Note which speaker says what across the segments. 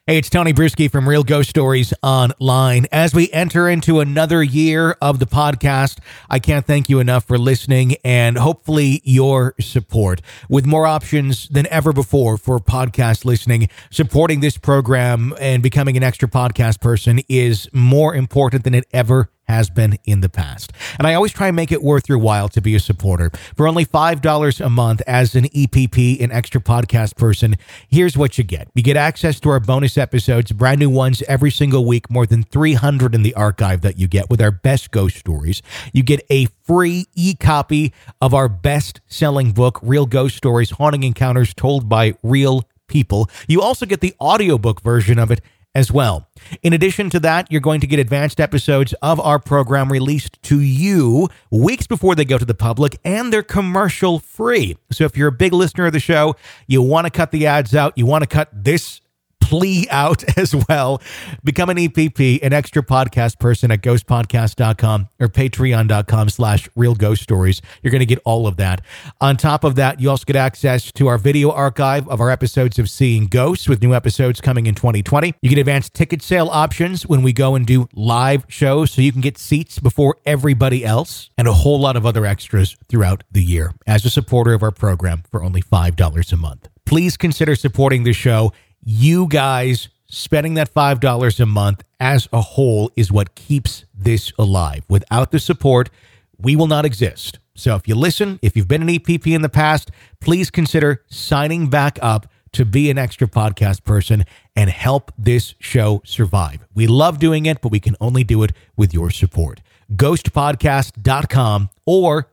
Speaker 1: Hey, it's Tony Bruschi from Real Ghost Stories Online. As we enter into another year of the podcast, I can't thank you enough for listening and hopefully your support. With more options than ever before for podcast listening, supporting this program and becoming an extra podcast person is more important than it ever has been in the past. And I always try and make it worth your while to be a supporter. For only $5 a month as an EPP, an extra podcast person, here's what you get. You get access to our bonus episodes, brand new ones every single week, more than 300 in the archive that you get with our best ghost stories. You get a free e-copy of our best-selling book, Real Ghost Stories, Haunting Encounters Told by Real People. You also get the audiobook version of it as well. In addition to that, you're going to get advanced episodes of our program released to you weeks before they go to the public, and they're commercial free. So if you're a big listener of the show, you want to cut the ads out, you want to cut this plea out as well, become an EPP, an extra podcast person at ghostpodcast.com or patreon.com/Real Ghost Stories. You're going to get all of that. On top of that, you also get access to our video archive of our episodes of Seeing Ghosts, with new episodes coming in 2020. You get advanced ticket sale options when we go and do live shows, so you can get seats before everybody else, and a whole lot of other extras throughout the year as a supporter of our program for only $5 a month. Please consider supporting the show. You guys spending that $5 a month as a whole is what keeps this alive. Without the support, we will not exist. So if you listen, if you've been an EPP in the past, please consider signing back up to be an extra podcast person and help this show survive. We love doing it, but we can only do it with your support. Ghostpodcast.com or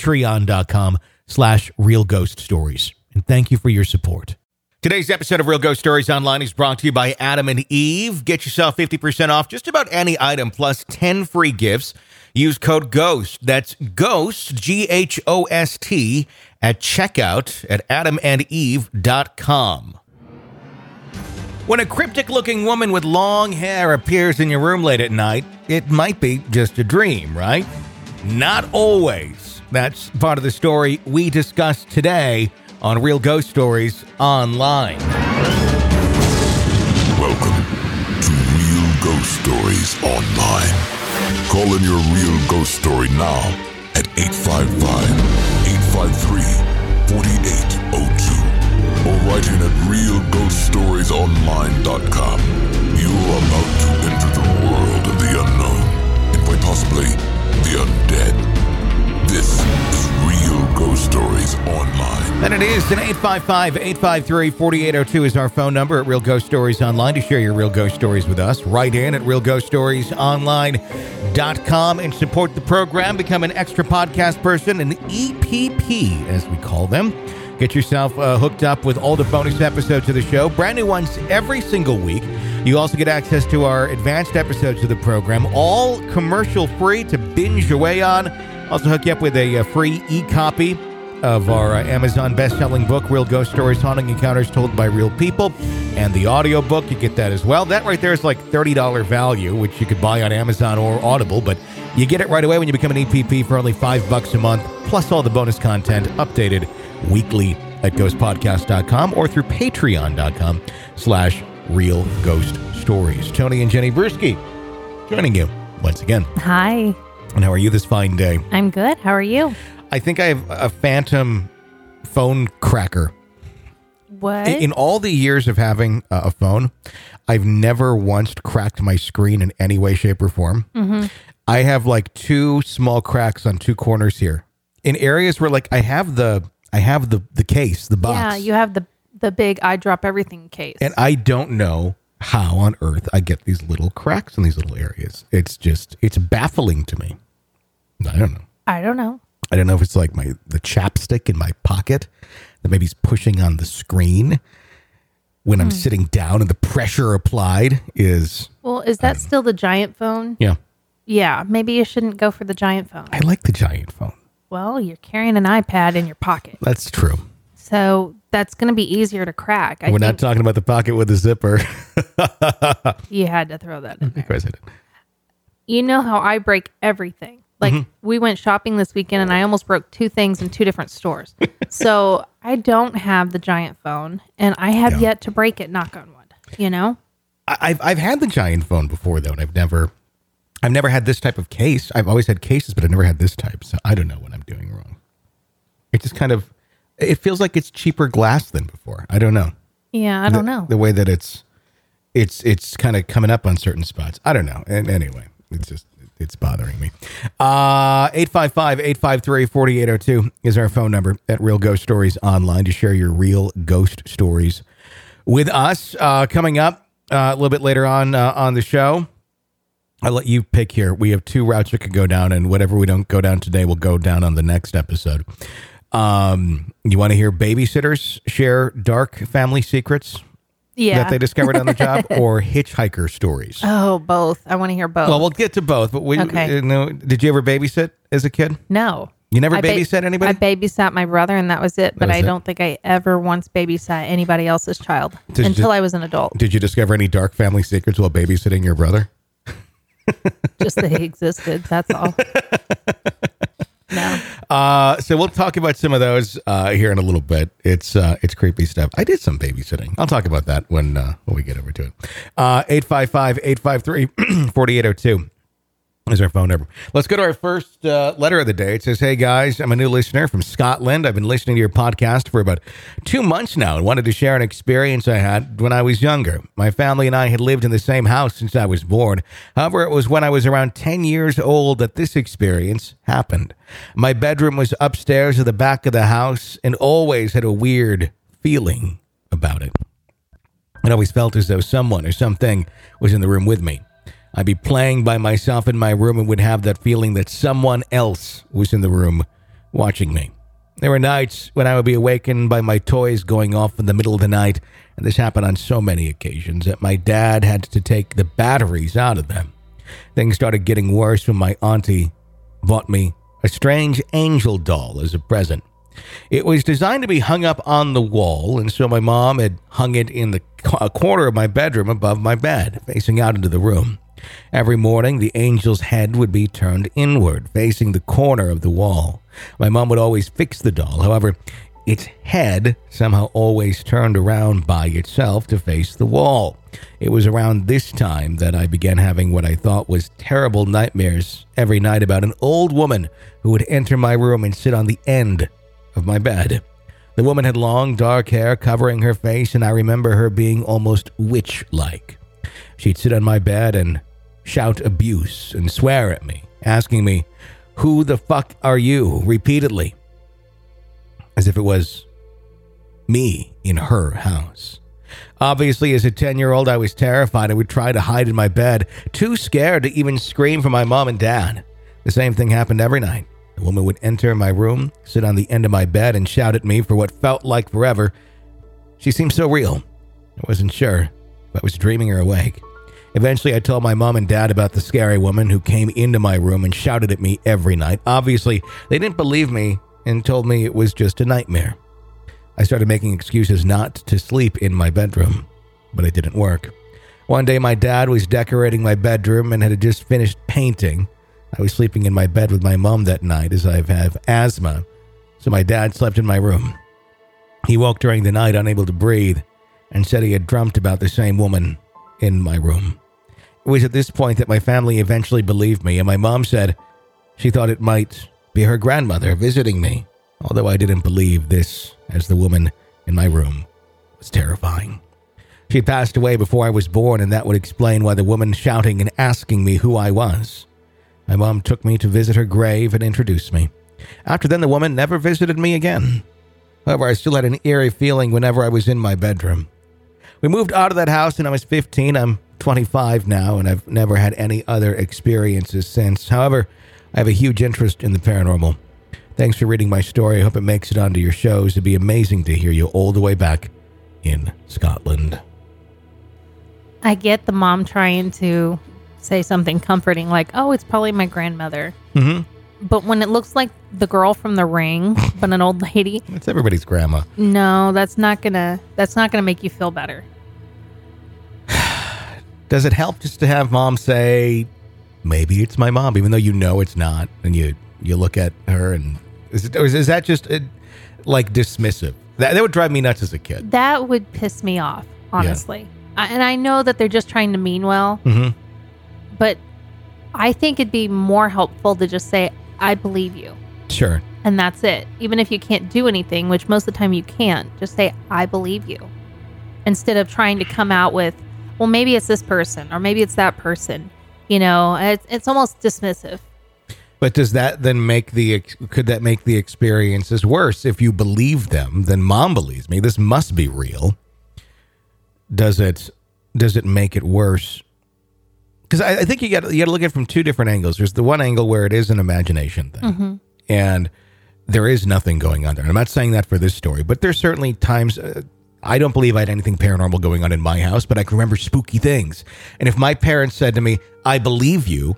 Speaker 1: patreon.com/Real Ghost Stories. And thank you for your support. Today's episode of Real Ghost Stories Online is brought to you by Adam and Eve. Get yourself 50% off just about any item plus 10 free gifts. Use code GHOST. That's GHOST, GHOST, at checkout at adamandeve.com. When a cryptic-looking woman with long hair appears in your room late at night, it might be just a dream, right? Not always. That's part of the story we discussed today on Real Ghost Stories Online.
Speaker 2: Welcome to Real Ghost Stories Online. Call in your real ghost story now at 855-853-4802 or write in at realghoststoriesonline.com. You are about to enter the world of the unknown and quite possibly the undead. This is Real Ghost Stories Online.
Speaker 1: And it is an 855-853-4802 is our phone number at Real Ghost Stories Online to share your real ghost stories with us. Write in at realghoststoriesonline.com and support the program. Become an extra podcast person, an EPP, as we call them. Get yourself hooked up with all the bonus episodes of the show. Brand new ones every single week. You also get access to our advanced episodes of the program, all commercial free to binge away on. Also hook you up with a free e-copy of our Amazon best-selling book, Real Ghost Stories, Haunting Encounters Told by Real People, and the audio book. You get that as well. That right there is like $30 value, which you could buy on Amazon or Audible, but you get it right away when you become an EPP for only $5 a month, plus all the bonus content updated weekly at ghostpodcast.com or through patreon.com/Real Ghost Stories. Tony and Jenny Bruschi joining you once again.
Speaker 3: Hi.
Speaker 1: And how are you this fine day?
Speaker 3: I'm good. How are you?
Speaker 1: I think I have a phantom phone cracker.
Speaker 3: What?
Speaker 1: In all the years of having a phone, I've never once cracked my screen in any way, shape, or form. Mm-hmm. I have like two small cracks on two corners here in areas where like I have the case, the box.
Speaker 3: Yeah, you have the big I drop everything case.
Speaker 1: And I don't know how on earth I get these little cracks in these little areas. It's baffling to me. I don't know.
Speaker 3: I don't know
Speaker 1: if it's like the chapstick in my pocket that maybe is pushing on the screen when I'm sitting down and the pressure applied is...
Speaker 3: Well, is that still the giant phone?
Speaker 1: Yeah.
Speaker 3: Yeah, maybe you shouldn't go for the giant phone.
Speaker 1: I like the giant phone.
Speaker 3: Well, you're carrying an iPad in your pocket.
Speaker 1: That's true.
Speaker 3: So that's going to be easier to crack.
Speaker 1: We're not talking about the pocket with the zipper.
Speaker 3: You had to throw that in there.
Speaker 1: Of course I did.
Speaker 3: You know how I break everything. Like we went shopping this weekend and I almost broke two things in two different stores. So I don't have the giant phone and I have yet to break it, knock on wood, you know?
Speaker 1: I've had the giant phone before though, and I've never had this type of case. I've always had cases, but I've never had this type. So I don't know what I'm doing wrong. It just kind of, it feels like it's cheaper glass than before. I don't know.
Speaker 3: Yeah, I don't know.
Speaker 1: The way that it's kind of coming up on certain spots. I don't know. And anyway, it's bothering me. 855-853-4802 is our phone number at Real Ghost Stories Online to share your real ghost stories with us. Coming up a little bit later on the show, I'll let you pick here. We have 2 routes we could go down, and whatever we don't go down today will go down on the next episode. You want to hear babysitters share dark family secrets that they discovered on the job, or hitchhiker stories?
Speaker 3: Oh, both. I want to hear both.
Speaker 1: Well, we'll get to both. But did you ever babysit as a kid?
Speaker 3: No.
Speaker 1: You never babysat anybody?
Speaker 3: I babysat my brother, and that was it. But I don't think I ever once babysat anybody else's child until I was an adult.
Speaker 1: Did you discover any dark family secrets while babysitting your brother?
Speaker 3: Just that he existed. That's all. No.
Speaker 1: So we'll talk about some of those here in a little bit. It's creepy stuff. I did some babysitting. I'll talk about that when we get over to it. 855-853-4802 is our phone number. Let's go to our first letter of the day. It says, "Hey guys, I'm a new listener from Scotland. I've been listening to your podcast for about 2 months now and wanted to share an experience I had when I was younger. My family and I had lived in the same house since I was born. However, it was when I was around 10 years old that this experience happened. My bedroom was upstairs at the back of the house and always had a weird feeling about it. It always felt as though someone or something was in the room with me. I'd be playing by myself in my room and would have that feeling that someone else was in the room watching me. There were nights when I would be awakened by my toys going off in the middle of the night, and this happened on so many occasions that my dad had to take the batteries out of them. Things started getting worse when my auntie bought me a strange angel doll as a present. It was designed to be hung up on the wall, and so my mom had hung it in the corner of my bedroom above my bed, facing out into the room. Every morning, the angel's head would be turned inward, facing the corner of the wall. My mom would always fix the doll. However, its head somehow always turned around by itself to face the wall. It was around this time that I began having what I thought was terrible nightmares every night about an old woman who would enter my room and sit on the end of my bed. The woman had long, dark hair covering her face, and I remember her being almost witch-like. She'd sit on my bed and shout abuse and swear at me, asking me, "Who the fuck are you?" repeatedly, as if it was me in her house. Obviously, as a 10-year-old, I was terrified. I would try to hide in my bed, too scared to even scream for my mom and dad. The same thing happened every night. The woman would enter my room, sit on the end of my bed, and shout at me for what felt like forever. She seemed so real. I wasn't sure if I was dreaming or awake. Eventually, I told my mom and dad about the scary woman who came into my room and shouted at me every night. Obviously, they didn't believe me and told me it was just a nightmare. I started making excuses not to sleep in my bedroom, but it didn't work. One day, my dad was decorating my bedroom and had just finished painting. I was sleeping in my bed with my mom that night as I have asthma, so my dad slept in my room. He woke during the night unable to breathe and said he had dreamt about the same woman in my room. It was at this point that my family eventually believed me, and my mom said she thought it might be her grandmother visiting me, although I didn't believe this, as the woman in my room was terrifying. She had passed away before I was born, and that would explain why the woman shouting and asking me who I was. My mom took me to visit her grave and introduced me. After then, the woman never visited me again. However, I still had an eerie feeling whenever I was in my bedroom. We moved out of that house when I was 15. I'm 25 now, and I've never had any other experiences since. However, I have a huge interest in the paranormal. Thanks for reading my story. I hope it makes it onto your shows. It'd be amazing to hear you all the way back in Scotland.
Speaker 3: I get the mom trying to say something comforting, like, "Oh, it's probably my grandmother."
Speaker 1: Mm-hmm.
Speaker 3: But when it looks like the girl from The Ring, but an old lady,
Speaker 1: it's everybody's grandma.
Speaker 3: No, that's not gonna make you feel better.
Speaker 1: Does it help just to have mom say, maybe it's my mom, even though you know it's not, and you look at her and is that just like dismissive? That would drive me nuts as a kid.
Speaker 3: That would piss me off, honestly. And I know that they're just trying to mean well, but I think it'd be more helpful to just say, I believe you.
Speaker 1: Sure.
Speaker 3: And that's it. Even if you can't do anything, which most of the time you can't, just say, I believe you. Instead of trying to come out with, well, maybe it's this person or maybe it's that person. You know, it's almost dismissive.
Speaker 1: But does that then could that make the experiences worse? If you believe them, then mom believes me. This must be real. Does it make it worse? Because I think you got to look at it from two different angles. There's the one angle where it is an imagination thing, and there is nothing going on there. I'm not saying that for this story, but there's certainly times. I don't believe I had anything paranormal going on in my house, but I can remember spooky things. And if my parents said to me, "I believe you,"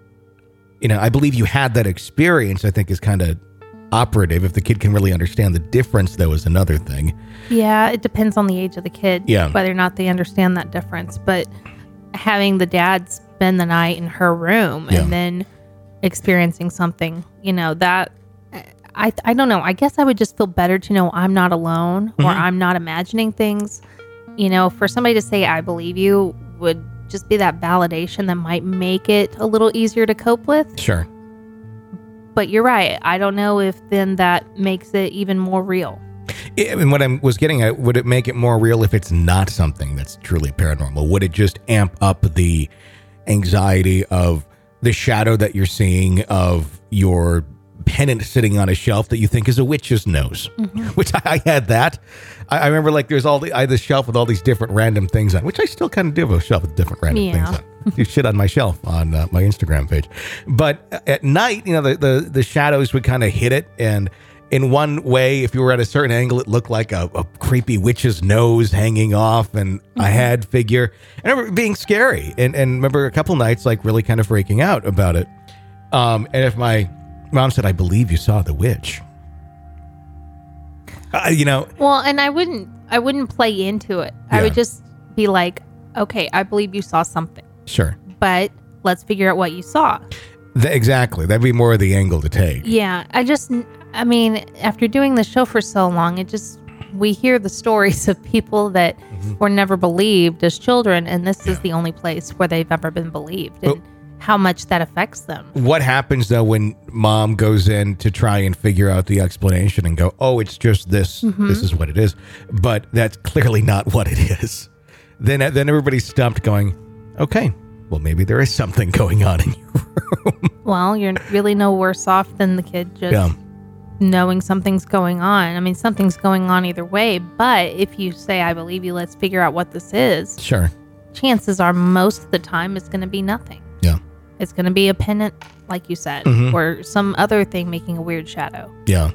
Speaker 1: I believe you had that experience, I think is kind of operative. If the kid can really understand the difference, though, is another thing.
Speaker 3: Yeah, it depends on the age of the kid, whether or not they understand that difference. But having the dad spend the night in her room and then experiencing something, that I don't know. I guess I would just feel better to know I'm not alone or I'm not imagining things. For somebody to say, I believe you would just be that validation that might make it a little easier to cope with.
Speaker 1: Sure.
Speaker 3: But you're right. I don't know if then that makes it even more real.
Speaker 1: And what I was getting at, would it make it more real if it's not something that's truly paranormal? Would it just amp up the anxiety of the shadow that you're seeing of your pennant sitting on a shelf that you think is a witch's nose? Which I had that. I remember I had this shelf with all these different random things on, which I still kind of do have a shelf with different random things on. Do shit on my shelf on my Instagram page. But at night, the shadows would kind of hit it, and in one way, if you were at a certain angle, it looked like a creepy witch's nose hanging off and a head figure. I remember it being scary, and remember a couple nights like really kind of freaking out about it. And if my mom said, I believe you saw the witch,
Speaker 3: Well, and I wouldn't play into it. I would just be like, okay, I believe you saw something.
Speaker 1: Sure.
Speaker 3: But let's figure out what you saw.
Speaker 1: Exactly. That'd be more of the angle to take.
Speaker 3: Yeah. After doing the show for so long, we hear the stories of people that were never believed as children, and this is the only place where they've ever been believed, and how much that affects them. What
Speaker 1: happens, though, when mom goes in to try and figure out the explanation and go, oh, it's just this, this is what it is, but that's clearly not what it is. Then everybody's stumped going, okay, well, maybe there is something going on in your room.
Speaker 3: Well, you're really no worse off than the kid just knowing something's going on. I mean, something's going on either way, but if you say, I believe you, let's figure out what this is.
Speaker 1: Sure.
Speaker 3: Chances are most of the time it's going to be nothing.
Speaker 1: Yeah.
Speaker 3: It's going to be a pennant, like you said, or some other thing making a weird shadow.
Speaker 1: Yeah.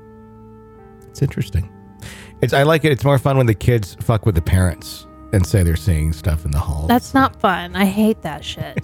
Speaker 1: It's interesting. I like it. It's more fun when the kids fuck with the parents and say they're seeing stuff in the hall.
Speaker 3: That's not fun. I hate that shit.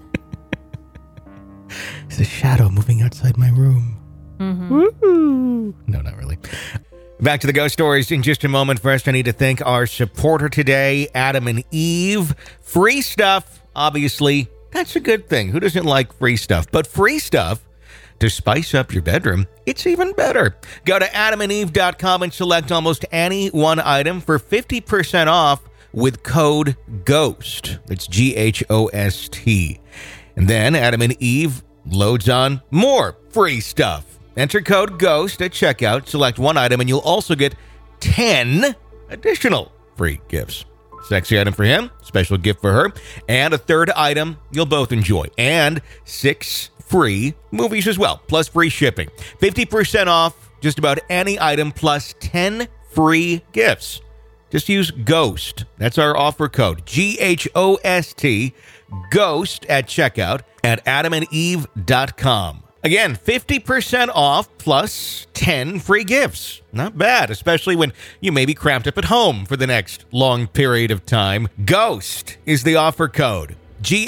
Speaker 1: There's a shadow moving outside my room. Woo-hoo. No, not really. Back to the ghost stories in just a moment. First, I need to thank our supporter today, Adam and Eve. Free stuff, obviously. That's a good thing. Who doesn't like free stuff? But free stuff to spice up your bedroom, it's even better. Go to adamandeve.com and select almost any one item for 50% off with code GHOST. It's GHOST. And then Adam and Eve loads on more free stuff. Enter code GHOST at checkout, select one item, and you'll also get 10 additional free gifts. Sexy item for him, special gift for her, and a third item you'll both enjoy. And 6 free movies as well, plus free shipping. 50% off just about any item, plus 10 free gifts. Just use GHOST. That's our offer code. GHOST, GHOST at checkout at adamandeve.com. Again, 50% off plus 10 free gifts. Not bad, especially when you may be cramped up at home for the next long period of time. GHOST is the offer code.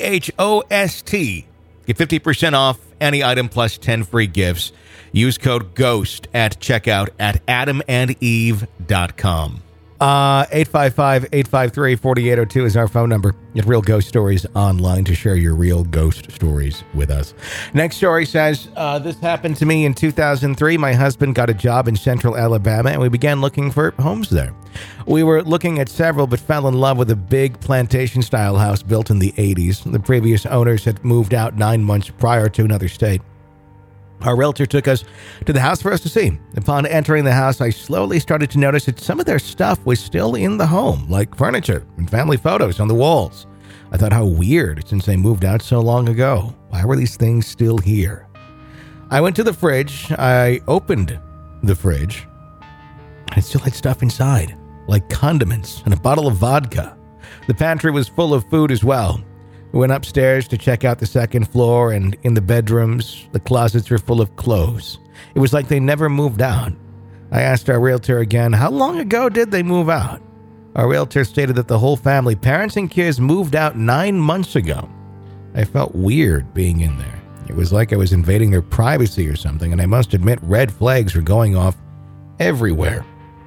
Speaker 1: GHOST. Get 50% off any item plus 10 free gifts. Use code GHOST at checkout at adamandeve.com. 855-853-4802 is our phone number at Real Ghost Stories Online to share your real ghost stories with us. Next story says, this happened to me in 2003. My husband got a job in central Alabama and we began looking for homes there. We were looking at several but fell in love with a big plantation-style house built in the 80s. The previous owners had moved out 9 months prior to another state. Our realtor took us to the house for us to see. Upon entering the house, I slowly started to notice that some of their stuff was still in the home, like furniture and family photos on the walls. I thought how weird, since they moved out so long ago. Why were these things still here? I went to the fridge. I opened the fridge. And it still had stuff inside, like condiments and a bottle of vodka. The pantry was full of food as well. We went upstairs to check out the second floor, and in the bedrooms, the closets were full of clothes. It was like they never moved out. I asked our realtor again, how long ago did they move out? Our realtor stated that the whole family, parents and kids, moved out 9 months ago. I felt weird being in there. It was like I was invading their privacy or something, and I must admit red flags were going off everywhere.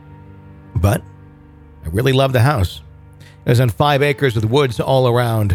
Speaker 1: But I really loved the house. It was on 5 acres with woods all around.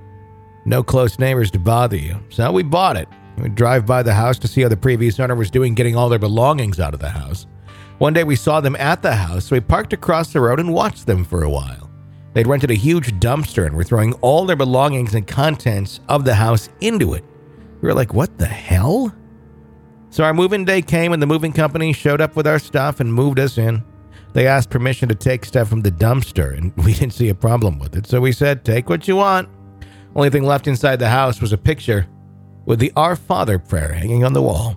Speaker 1: No close neighbors to bother you. So we bought it. We would drive by the house to see how the previous owner was doing getting all their belongings out of the house. One day we saw them at the house, so we parked across the road and watched them for a while. They'd rented a huge dumpster and were throwing all their belongings and contents of the house into it. We were like, what the hell? So our move-in day came and the moving company showed up with our stuff and moved us in. They asked permission to take stuff from the dumpster and we didn't see a problem with it. So we said, take what you want. Only thing left inside the house was a picture with the Our Father prayer hanging on the wall.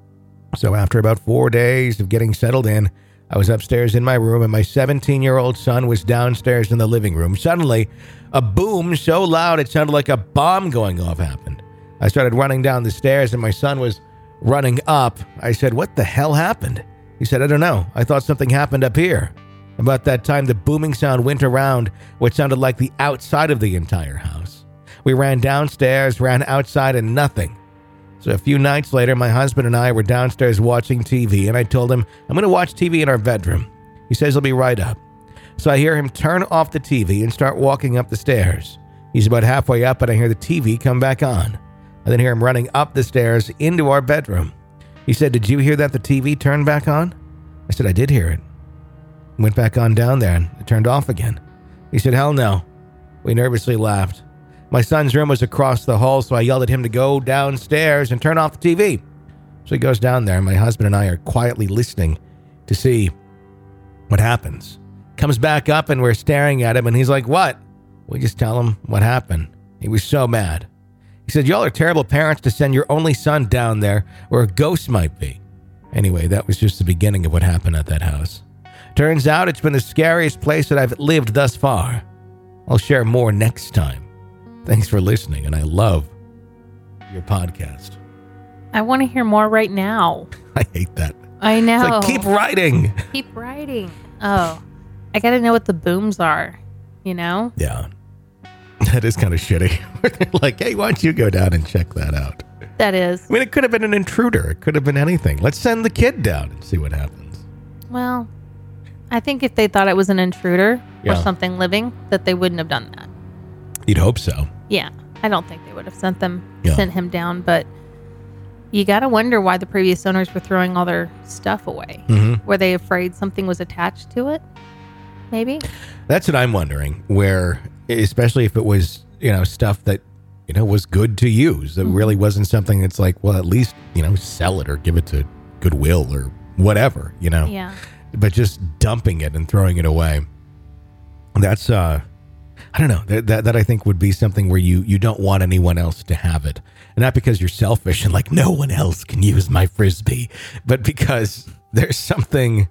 Speaker 1: So after about 4 days of getting settled in, I was upstairs in my room and my 17-year-old son was downstairs in the living room. Suddenly, a boom so loud it sounded like a bomb going off happened. I started running down the stairs and my son was running up. I said, what the hell happened? He said, I don't know. I thought something happened up here. About that time, the booming sound went around what sounded like the outside of the entire house. We ran downstairs, ran outside, and nothing. So a few nights later, my husband and I were downstairs watching TV, and I told him, I'm going to watch TV in our bedroom. He says he'll be right up. So I hear him turn off the TV and start walking up the stairs. He's about halfway up, and I hear the TV come back on. I then hear him running up the stairs into our bedroom. He said, did you hear that the TV turned back on? I said, I did hear it. Went back on down there, and it turned off again. He said, hell no. We nervously laughed. My son's room was across the hall, so I yelled at him to go downstairs and turn off the TV. So he goes down there, and my husband and I are quietly listening to see what happens. Comes back up, and we're staring at him, and he's like, what? We just tell him what happened. He was so mad. He said, y'all are terrible parents to send your only son down there where a ghost might be. Anyway, that was just the beginning of what happened at that house. Turns out it's been the scariest place that I've lived thus far. I'll share more next time. Thanks for listening, and I love your podcast.
Speaker 3: I want to hear more right now.
Speaker 1: I hate that.
Speaker 3: I know.
Speaker 1: It's like, keep writing.
Speaker 3: Keep writing. Oh, I got to know what the booms are, you know?
Speaker 1: Yeah. That is kind of shitty. Like, hey, why don't you go down and check that out?
Speaker 3: That is.
Speaker 1: I mean, it could have been an intruder. It could have been anything. Let's send the kid down and see what happens.
Speaker 3: Well, I think if they thought it was an intruder or something living, that they wouldn't have done that.
Speaker 1: You'd hope so.
Speaker 3: Yeah. I don't think they would have sent him down, but you got to wonder why the previous owners were throwing all their stuff away. Mm-hmm. Were they afraid something was attached to it? Maybe. That's
Speaker 1: what I'm wondering, where, especially if it was, stuff that, was good to use. It really wasn't something that's like, well, at least, sell it or give it to Goodwill or whatever,
Speaker 3: Yeah.
Speaker 1: But just dumping it and throwing it away. That's, I don't know, that I think would be something where you don't want anyone else to have it. And not because you're selfish and like, no one else can use my Frisbee, but because there's something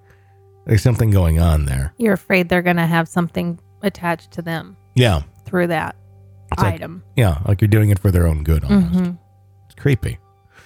Speaker 1: going on there.
Speaker 3: You're afraid they're going to have something attached to them.
Speaker 1: Yeah.
Speaker 3: Through that item.
Speaker 1: Like you're doing it for their own good almost. Mm-hmm. It's creepy.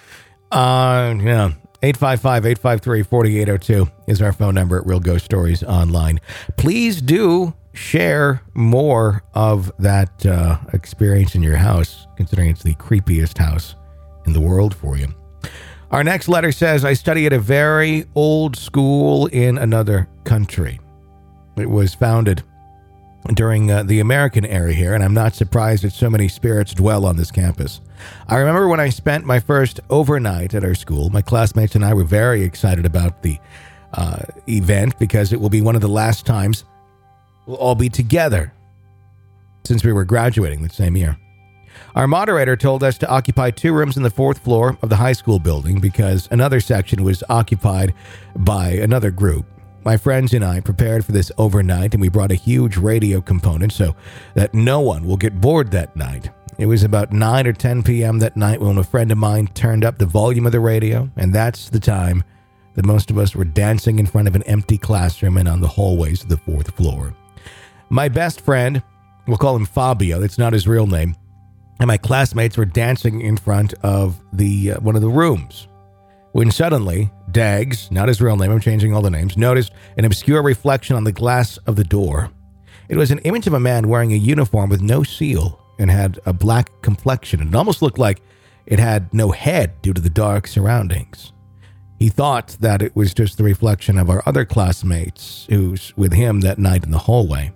Speaker 1: 855-853-4802 is our phone number at Real Ghost Stories Online. Please do share more of that experience in your house, considering it's the creepiest house in the world for you. Our next letter says, I study at a very old school in another country. It was founded during the American era here, and I'm not surprised that so many spirits dwell on this campus. I remember when I spent my first overnight at our school, my classmates and I were very excited about the event because it will be one of the last times we'll all be together since we were graduating the same year. Our moderator told us to occupy 2 rooms in the 4th floor of the high school building because another section was occupied by another group. My friends and I prepared for this overnight, and we brought a huge radio component so that no one will get bored that night. It was about 9 or 10 p.m. that night when a friend of mine turned up the volume of the radio, and that's the time that most of us were dancing in front of an empty classroom and on the hallways of the 4th floor. My best friend, we'll call him Fabio, that's not his real name, and my classmates were dancing in front of the one of the rooms. When suddenly, Dags, not his real name, I'm changing all the names, noticed an obscure reflection on the glass of the door. It was an image of a man wearing a uniform with no seal and had a black complexion. It almost looked like it had no head due to the dark surroundings. He thought that it was just the reflection of our other classmates who's with him that night in the hallway.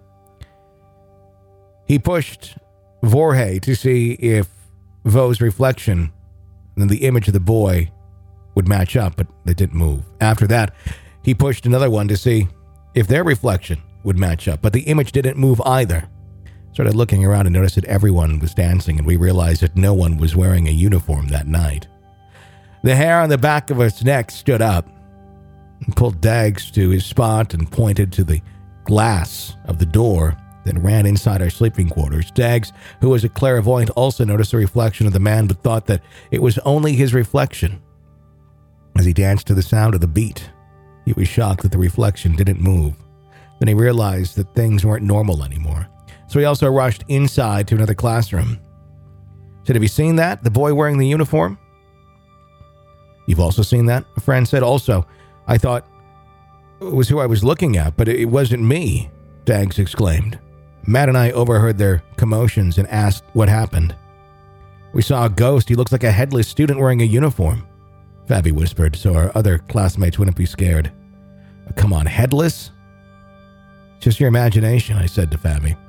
Speaker 1: He pushed Vorhe to see if Vo's reflection and the image of the boy would match up, but they didn't move. After that, he pushed another one to see if their reflection would match up, but the image didn't move either. Started looking around and noticed that everyone was dancing, and we realized that no one was wearing a uniform that night. The hair on the back of his neck stood up and pulled Dags to his spot and pointed to the glass of the door, then ran inside our sleeping quarters. Dags, who was a clairvoyant, also noticed the reflection of the man, but thought that it was only his reflection. As he danced to the sound of the beat, he was shocked that the reflection didn't move. Then he realized that things weren't normal anymore. So he also rushed inside to another classroom. Said, "Have you seen that? The boy wearing the uniform?" "You've also seen that?" a friend said. "Also, I thought it was who I was looking at, but it wasn't me," Dags exclaimed. Matt and I overheard their commotions and asked what happened. "We saw a ghost. He looks like a headless student wearing a uniform," Fabi whispered, so our other classmates wouldn't be scared. "Come on, headless?" "Just your imagination," I said to Fabi.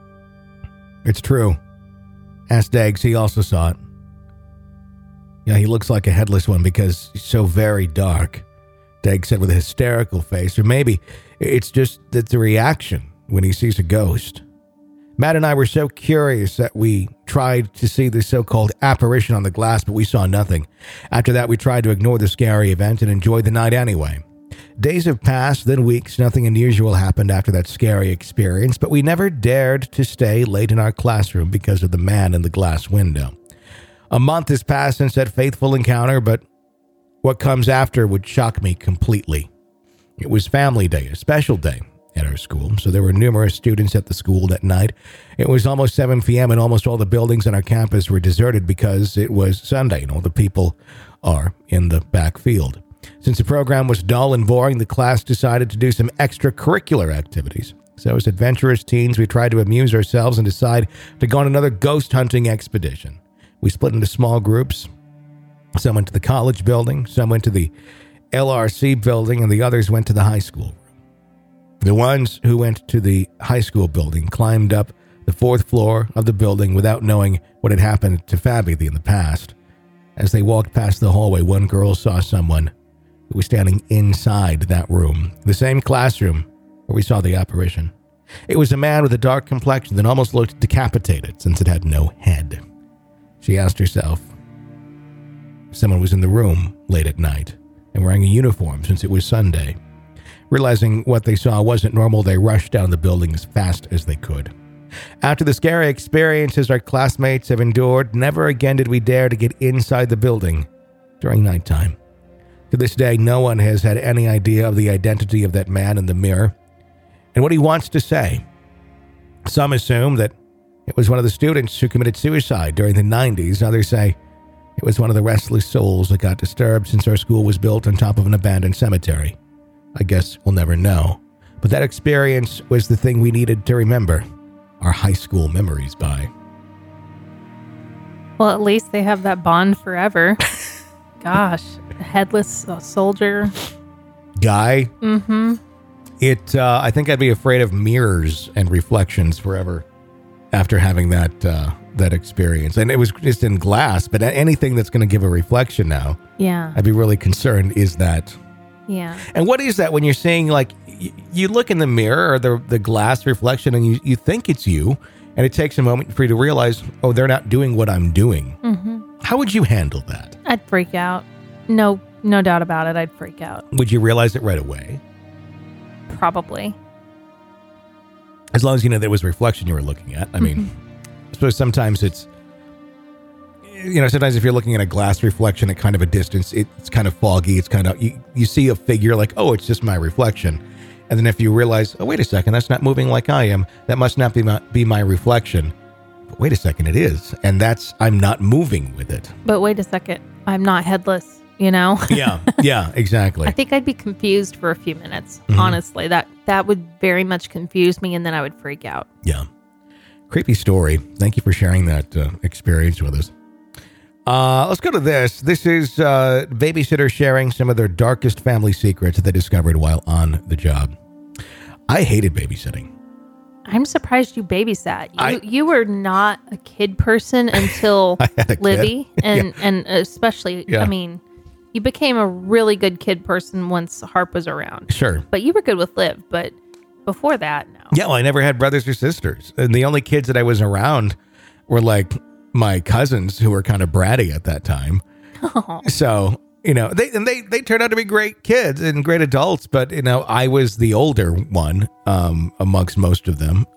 Speaker 1: "It's true." Asked Dags, he also saw it. "Yeah, he looks like a headless one because he's so very dark," Dags said with a hysterical face. "Or maybe it's just that the reaction when he sees a ghost." Matt and I were so curious that we tried to see the so-called apparition on the glass, but we saw nothing. After that, we tried to ignore the scary event and enjoy the night anyway. Days have passed, then weeks. Nothing unusual happened after that scary experience, but we never dared to stay late in our classroom because of the man in the glass window. A month has passed since that fateful encounter, but what comes after would shock me completely. It was Family Day, a special day at our school, so there were numerous students at the school that night. It was almost 7 p.m. and almost all the buildings on our campus were deserted because it was Sunday and all the people are in the back field. Since the program was dull and boring, the class decided to do some extracurricular activities. So as adventurous teens, we tried to amuse ourselves and decide to go on another ghost hunting expedition. We split into small groups. Some went to the college building, some went to the LRC building, and the others went to the high school. The ones who went to the high school building climbed up the 4th floor of the building without knowing what had happened to Fabi in the past. As they walked past the hallway, one girl saw someone who was standing inside that room, the same classroom where we saw the apparition. It was a man with a dark complexion that almost looked decapitated since it had no head. She asked herself if someone was in the room late at night and wearing a uniform since it was Sunday. Realizing what they saw wasn't normal, they rushed down the building as fast as they could. After the scary experiences our classmates have endured, never again did we dare to get inside the building during nighttime. To this day, no one has had any idea of the identity of that man in the mirror and what he wants to say. Some assume that it was one of the students who committed suicide during the 90s. Others say it was one of the restless souls that got disturbed since our school was built on top of an abandoned cemetery. I guess we'll never know. But that experience was the thing we needed to remember our high school memories by.
Speaker 3: Well, at least they have that bond forever. Gosh, headless soldier.
Speaker 1: Guy?
Speaker 3: Mm-hmm.
Speaker 1: I think I'd be afraid of mirrors and reflections forever after having that experience. And it was just in glass, but anything that's going to give a reflection now, I'd be really concerned. Is that?
Speaker 3: Yeah.
Speaker 1: And what is that when you're saying, like, you look in the mirror or the glass reflection and you think it's you, and it takes a moment for you to realize, oh, they're not doing what I'm doing. Mm-hmm. How would you handle that?
Speaker 3: I'd freak out. No doubt about it. I'd freak out.
Speaker 1: Would you realize it right away?
Speaker 3: Probably.
Speaker 1: As long as you know there was reflection you were looking at. I mean, I suppose sometimes it's, sometimes if you're looking at a glass reflection at kind of a distance, it's kind of foggy. It's kind of, you see a figure like, oh, it's just my reflection. And then if you realize, oh, wait a second, that's not moving like I am. That must not be my reflection. But wait a second, it is. And I'm not moving with it.
Speaker 3: But wait a second, I'm not headless.
Speaker 1: Yeah, exactly.
Speaker 3: I think I'd be confused for a few minutes. Mm-hmm. Honestly, that would very much confuse me, and then I would freak out.
Speaker 1: Yeah. Creepy story. Thank you for sharing that experience with us. Let's go to this. This is babysitter sharing some of their darkest family secrets they discovered while on the job. I hated babysitting.
Speaker 3: I'm surprised you babysat. You were not a kid person until Libby, and especially, I mean, you became a really good kid person once Harp was around.
Speaker 1: Sure.
Speaker 3: But you were good with Liv, but before that, no.
Speaker 1: Yeah, well, I never had brothers or sisters. And the only kids that I was around were like my cousins who were kind of bratty at that time. Oh. So, they turned out to be great kids and great adults, but, I was the older one amongst most of them.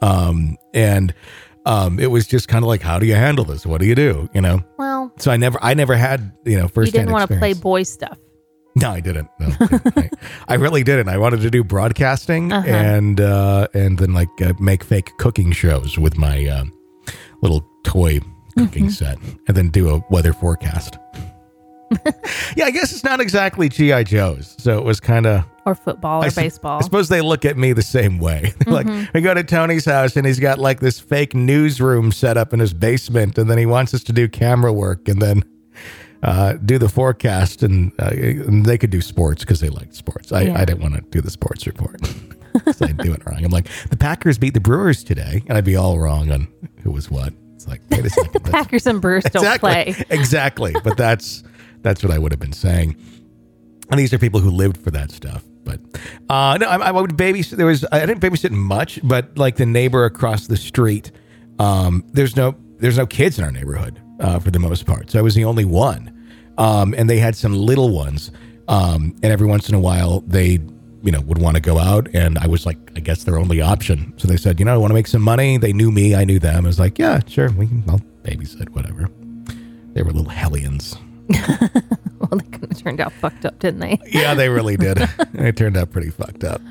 Speaker 1: It was just kind of like, how do you handle this? What do you do?
Speaker 3: Well,
Speaker 1: so I never had, first-hand
Speaker 3: You didn't want to play boy stuff.
Speaker 1: No, I didn't. No, I really didn't. I wanted to do broadcasting and then make fake cooking shows with my little toy cooking set, and then do a weather forecast. Yeah, I guess it's not exactly G.I. Joe's, so it was kind of...
Speaker 3: Or football or baseball.
Speaker 1: I suppose they look at me the same way. Like, we go to Tony's house, and he's got like this fake newsroom set up in his basement, and then he wants us to do camera work, and then do the forecast, and they could do sports because they liked sports. I didn't want to do the sports report. So I'd do it wrong. I'm like, the Packers beat the Brewers today, and I'd be all wrong on who was what. It's like, wait a second.
Speaker 3: The Packers and Brewers don't play.
Speaker 1: Exactly. But that's what I would have been saying. And these are people who lived for that stuff. But no, I would babysit. I didn't babysit much, but like the neighbor across the street, there's no kids in our neighborhood for the most part. So I was the only one. And they had some little ones. And every once in a while they, would want to go out, and I was like, I guess their only option. So they said, I want to make some money. They knew me. I knew them. I was like, yeah, sure. I'll babysit, whatever. They were little hellions.
Speaker 3: Well, they kind of turned out fucked up, didn't they?
Speaker 1: Yeah, they really did. They turned out pretty fucked up.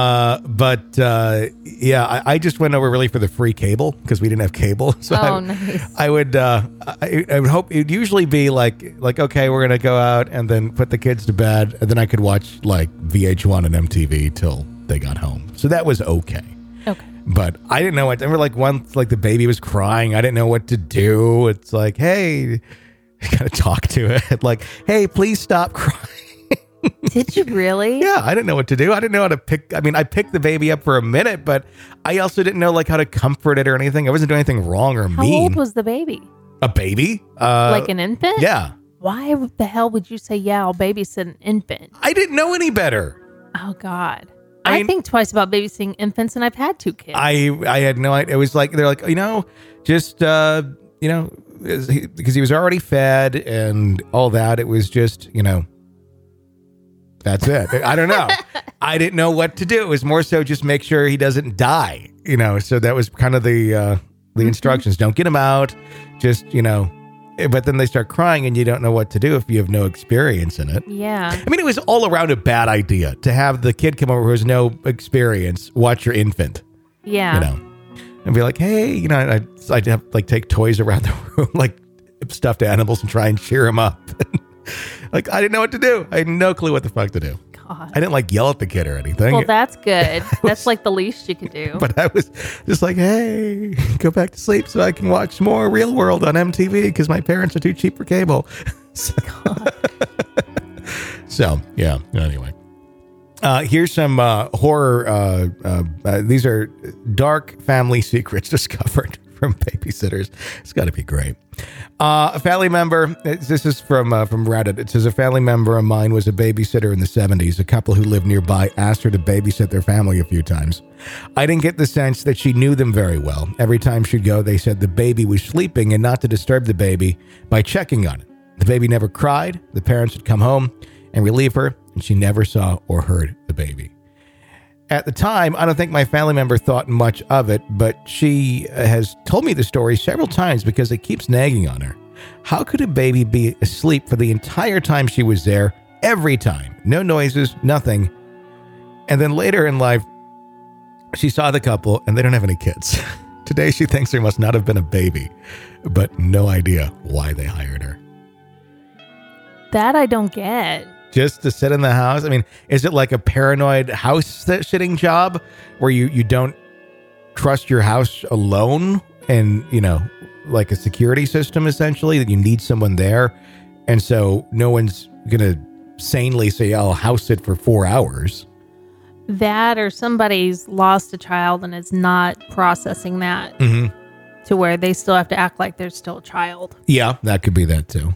Speaker 1: I just went over really for the free cable because we didn't have cable. So
Speaker 3: nice.
Speaker 1: I would hope it'd usually be like, okay, we're going to go out and then put the kids to bed. And then I could watch like VH1 and MTV till they got home. So that was okay.
Speaker 3: Okay.
Speaker 1: But I didn't know what, I remember like once like the baby was crying. I didn't know what to do. It's like, hey, I gotta talk to it. Like, hey, please stop crying.
Speaker 3: Did you really?
Speaker 1: Yeah, I didn't know what to do. I didn't know how to pick. I mean, I picked the baby up for a minute, but I also didn't know like how to comfort it or anything. I wasn't doing anything wrong or mean.
Speaker 3: How old was the baby?
Speaker 1: A baby?
Speaker 3: Like an infant?
Speaker 1: Yeah.
Speaker 3: Why the hell would you say, yeah, I'll babysit an infant?
Speaker 1: I didn't know any better.
Speaker 3: Oh, God. I think twice about babysitting infants, and I've had 2 kids.
Speaker 1: I had no idea. It was like, they're like, just, because he was already fed and all that. It was just, that's it. I don't know. I didn't know what to do. It was more so just make sure he doesn't die, so that was kind of the instructions. Don't get him out. Just, but then they start crying and you don't know what to do if you have no experience in it.
Speaker 3: Yeah.
Speaker 1: I mean, it was all around a bad idea to have the kid come over who has no experience, watch your infant.
Speaker 3: Yeah.
Speaker 1: And be like, hey, I'd have like take toys around the room, like stuffed animals, and try and cheer him up. Like, I didn't know what to do. I had no clue what the fuck to do. God. I didn't like yell at the kid or anything.
Speaker 3: Well, that's good. That's like the least you could do.
Speaker 1: But I was just like, hey, go back to sleep so I can watch more Real World on MTV because my parents are too cheap for cable. So yeah, anyway. Here's some horror. These are dark family secrets discovered from babysitters. It's got to be great. A family member, this is from Reddit. It says, a family member of mine was a babysitter in the 70s. A couple who lived nearby asked her to babysit their family a few times. I didn't get the sense that she knew them very well. Every time she'd go, they said the baby was sleeping and not to disturb the baby by checking on it. The baby never cried. The parents would come home and relieve her, and she never saw or heard the baby. At the time, I don't think my family member thought much of it, but she has told me the story several times because it keeps nagging on her. How could a baby be asleep for the entire time she was there, every time? No noises, nothing. And then later in life, she saw the couple, and they don't have any kids. Today, she thinks there must not have been a baby, but no idea why they hired her.
Speaker 3: That I don't get.
Speaker 1: Just to sit in the house? I mean, is it like a paranoid house sitting job where you don't trust your house alone and, you know, like a security system essentially, that you need someone there? And so no one's going to sanely say, I'll house sit for 4 hours.
Speaker 3: That or somebody's lost a child and is not processing that to where they still have to act like they're still a child.
Speaker 1: Yeah, that could be that too.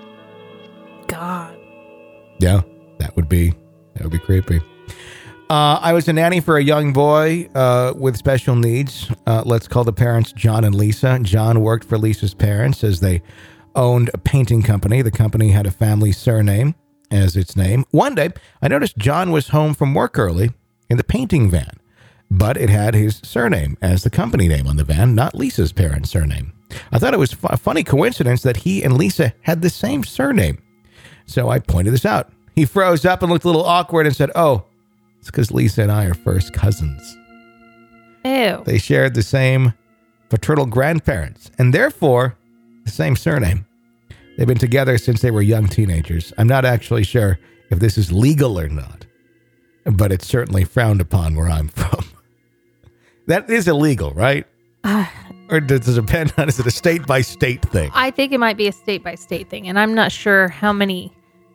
Speaker 3: God.
Speaker 1: Yeah, that would be creepy. I was a nanny for a young boy with special needs. Let's call the parents John and Lisa. John worked for Lisa's parents as they owned a painting company. The company had a family surname as its name. One day, I noticed John was home from work early in the painting van, but it had his surname as the company name on the van, not Lisa's parents' surname. I thought it was a funny coincidence that he and Lisa had the same surname. So I pointed this out. He froze up and looked a little awkward and said, oh, it's because Lisa and I are first cousins.
Speaker 3: Ew.
Speaker 1: They shared the same paternal grandparents and therefore the same surname. They've been together since they were young teenagers. I'm not actually sure if this is legal or not, but it's certainly frowned upon where I'm from. That is illegal, right? Or does it depend on, is it a state by state thing?
Speaker 3: I think it might be a state by state thing. And I'm not sure how many,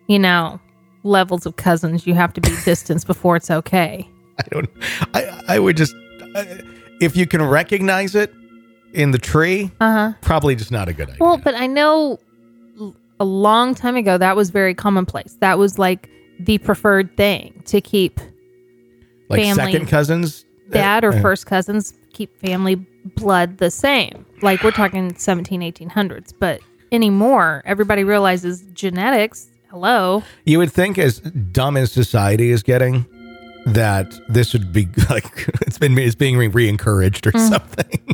Speaker 3: levels of cousins you have to be distanced before it's okay.
Speaker 1: I would just, if you can recognize it in the tree, probably just not a good idea.
Speaker 3: Well, but I know a long time ago, that was very commonplace. That was like the preferred thing to keep
Speaker 1: like
Speaker 3: family,
Speaker 1: second cousins?
Speaker 3: Dad or first cousins, keep family blood the same. Like we're talking 1800s. But anymore, everybody realizes genetics. Hello. You
Speaker 1: would think, as dumb as society is getting, that this would be like it's being re-encouraged or something.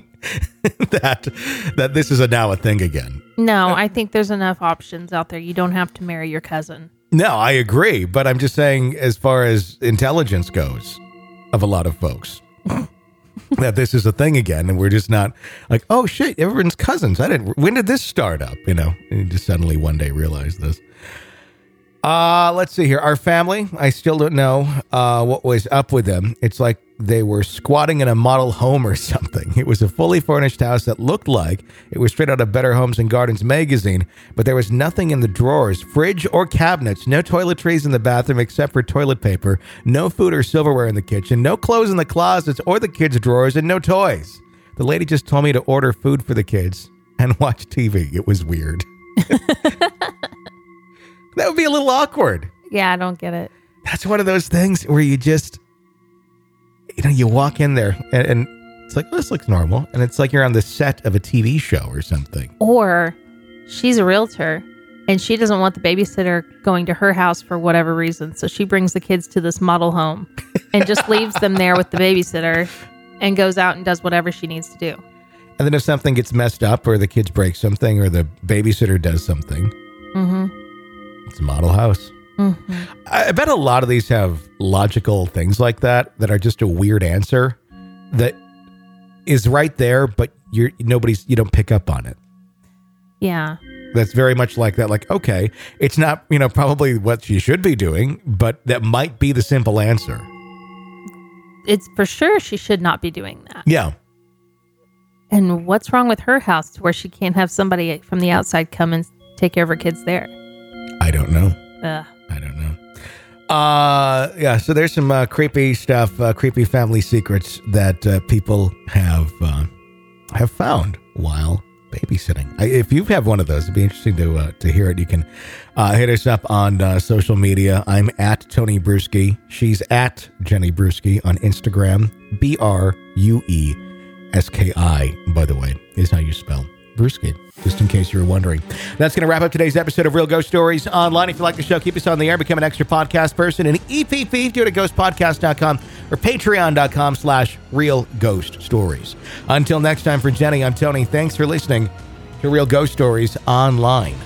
Speaker 1: that this is now a thing again.
Speaker 3: No, I think there's enough options out there. You don't have to marry your cousin.
Speaker 1: No, I agree. But I'm just saying, as far as intelligence goes, of a lot of folks, that this is a thing again, and we're just not like, oh shit, everyone's cousins. When did this start up? And you just suddenly one day realize this. Let's see here. Our family, I still don't know what was up with them. It's like they were squatting in a model home or something. It was a fully furnished house that looked like it was straight out of Better Homes and Gardens magazine, but there was nothing in the drawers, fridge, or cabinets, no toiletries in the bathroom except for toilet paper, no food or silverware in the kitchen, no clothes in the closets or the kids' drawers, and no toys. The lady just told me to order food for the kids and watch TV. It was weird. That would be a little awkward.
Speaker 3: Yeah, I don't get it.
Speaker 1: That's one of those things where you just, you walk in there and it's like, oh, this looks normal. And it's like you're on the set of a TV show or something.
Speaker 3: Or she's a realtor and she doesn't want the babysitter going to her house for whatever reason. So she brings the kids to this model home and just leaves them there with the babysitter and goes out and does whatever she needs to do.
Speaker 1: And then if something gets messed up or the kids break something or the babysitter does something, it's a model house. I bet a lot of these have logical things like that are just a weird answer that is right there, but you don't pick up on it.
Speaker 3: Yeah.
Speaker 1: That's very much like that. Like, okay, it's not, probably what she should be doing, but that might be the simple answer.
Speaker 3: It's for sure she should not be doing that.
Speaker 1: Yeah.
Speaker 3: And what's wrong with her house to where she can't have somebody from the outside come and take care of her kids there?
Speaker 1: I don't know.
Speaker 3: Ugh.
Speaker 1: I don't know. Yeah, so there's some creepy stuff, creepy family secrets that people have found while babysitting. If you have one of those, it'd be interesting to hear it. You can hit us up on social media. I'm at Tony Bruschi. She's at Jenny Bruschi on Instagram. Brueski, by the way, is how you spell Bruschi, just in case you were wondering. That's going to wrap up today's episode of Real Ghost Stories Online. If you like the show, keep us on the air, become an extra podcast person, and EPP, do it at ghostpodcast.com or patreon.com/Real Ghost Stories. Until next time, for Jenny, I'm Tony. Thanks for listening to Real Ghost Stories Online.